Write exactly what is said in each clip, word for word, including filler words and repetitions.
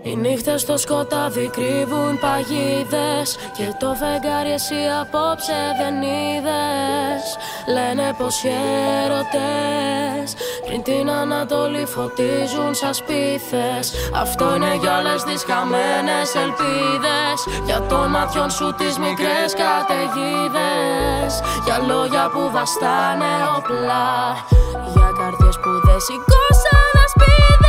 Οι νύχτες στο σκοτάδι κρύβουν παγίδες και το φεγγάρι εσύ απόψε δεν είδες. Λένε πως οι έρωτες πριν την Ανατολή φωτίζουν σαν σπίθες. Αυτό είναι για όλες τις χαμένες ελπίδες, για των ματιών σου τις μικρές καταιγίδες, για λόγια που βαστάνε όπλα, για καρδιές που δεν σηκώσαν ασπίδες.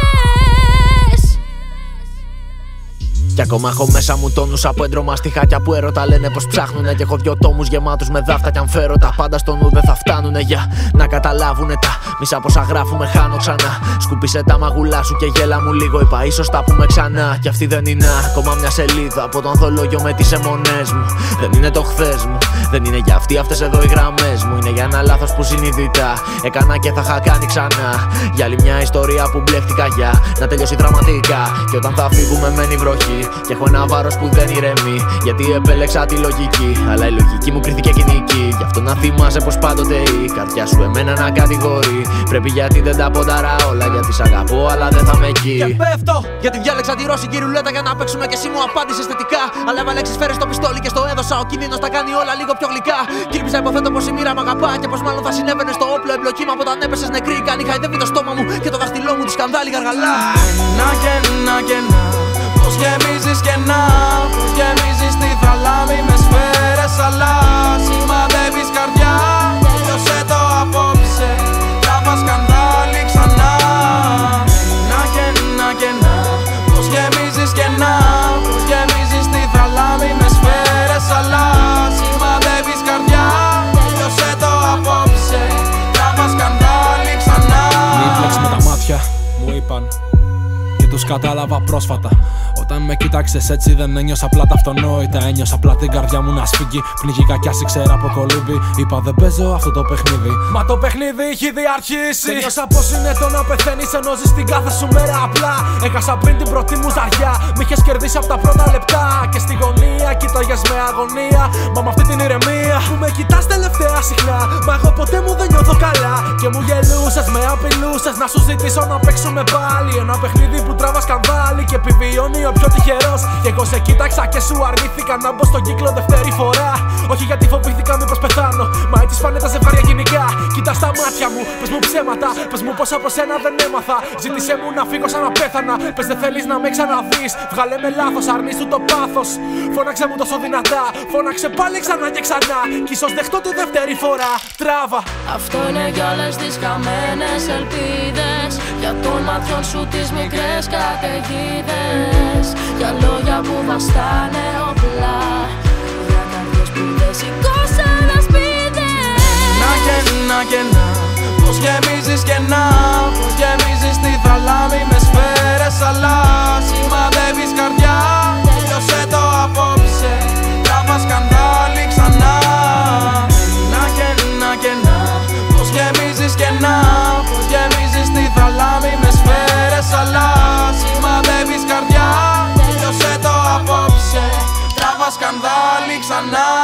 Κι ακόμα έχω μέσα μου τόνους από έντρωμα στιχάκια που έρωτα. Λένε πως ψάχνουνε κι έχω δυο τόμους γεμάτους με δάφτα. Κι αν φέρω τα πάντα στο νου δεν θα φτάνουνε για να καταλάβουνε τα μισά πόσα γράφουμε. Χάνω ξανά. Σκούπισε τα μαγουλά σου και γέλα μου λίγο. Είπα ίσως τα πούμε ξανά. Κι αυτή δεν είναι ακόμα μια σελίδα από το ανθολόγιο με τις αιμονές μου. Δεν είναι το χθες μου. Δεν είναι για αυτή αυτές εδώ οι γραμμές μου. Είναι για ένα λάθος που συνειδητά έκανα και θα είχα κάνει ξανά. Για άλλη μια ιστορία που μπλέχτηκα για να τελειώσει δραματικά. Και όταν θα φύγουμε μένει βροχή. Και έχω ένα βάρος που δεν ηρεμεί, γιατί επέλεξα τη λογική. Αλλά η λογική μου κρίθηκε κοινική. Γι' αυτό να θυμάσαι πως πάντοτε η καρδιά σου εμένα να κατηγορεί. Πρέπει γιατί δεν τα πονταρά όλα, γιατί σ' αγαπώ αλλά δεν θα με εκεί. Και πέφτω, γιατί διάλεξα τη ρώσικη ρουλέτα για να παίξουμε και εσύ μου απάντησες θετικά. Αλλά έβαλε έξι σφαίρες στο πιστόλι και στο έδωσα. Ο κίνδυνος τα κάνει όλα λίγο πιο γλυκά. Κι ήλπιζα υποθέτω πως η μοίρα μ' αγαπά και πως μάλλον θα συνέβαινε στο όπλο εμπλοκή μου. Από όταν έπεσες νεκρή, κάνει χαϊδεύει το στόμα μου και το δάχτυλό μου τη σκανδάλη γαργαλά. Να και να και να. Πως γεμίζεις κενά, πως γεμίζεις τη θαλάμη με σφαίρες, αλλά σημαδεύεις καρδιά. Τέλειωσε το απόψε, τράβα σκανδάλι ξανά. Να και να και να. Πως γεμίζεις κενά, πως γεμίζεις τη θαλάμη με σφαίρες, αλλά σημαδεύεις καρδιά. Τέλειωσε το απόψε, τράβα σκανδάλι ξανά. Μην πλέξεις με τα μάτια, μου είπαν. Τους κατάλαβα πρόσφατα. Όταν με κοίταξες έτσι δεν ένιωσα απλά τα αυτονόητα. Ένιωσα απλά την καρδιά μου να σφίγγει. Πνίγηκα κι ας ήξερα από κολύμπι. Είπα δεν παίζω αυτό το παιχνίδι. Μα το παιχνίδι έχει διαρχίσει. Ένιωσα πως είναι το να πεθαίνεις ενώ ζεις την κάθε σου μέρα απλά. Έχασα πριν την πρώτη μου ζαριά. Μ' είχες κερδίσει από τα πρώτα λεπτά. Και στη γωνία κοίταγες με αγωνία. Μα με αυτή την ηρεμία που με κοιτάς τελευταία συχνά. Μα εγώ ποτέ μου δεν νιώθω καλά. Και μου γελούσες, με απειλούσες να σου ζητήσω να παίξουμε πάλι. Ένα παιχνίδι που τράβα σκανδάλι και επιβιώνει ο πιο τυχερός. Και εγώ σε κοίταξα και σου αρνήθηκα να μπω στον κύκλο δεύτερη φορά. Όχι γιατί φοβήθηκα μήπως πεθάνω, μα έτσι φάνε τα ζευγάρια γενικά. Κοίτα στα μάτια μου, πες μου ψέματα, πες μου πως από σένα δεν έμαθα. Ζήτησέ μου να φύγω σαν να πέθανα. Πες δεν θέλεις να με ξαναδείς, βγάλε με λάθος, αρνήσου το πάθος. Φώναξε μου τόσο δυνατά, φώναξε πάλι ξανά και ξανά. Κι ίσως δεχτώ τη δεύτερη φορά, τράβα. Αυτό είναι για όλες τις χαμένες ελπίδες, για των ματιών σου τις μικρές καταιγίδες, για λόγια που βαστάνε όπλα, για καρδιές που δεν σηκώσαν ασπίδες. Να και να και να. Πως γεμίζεις κενά, πως γεμίζεις τη θαλάμη με σφαίρες, αλλά σημαδεύεις καρδιά. Τέλειωσε το απόψε, τράβα σκανδάλι ξανά. Να και να και να. Πως γεμίζεις κενά, πως γεμίζεις τη θαλάμη με σφαίρες, αλλά σημαδεύεις καρδιά. Τέλειωσε το απόψε, τράβα σκανδάλι ξανά.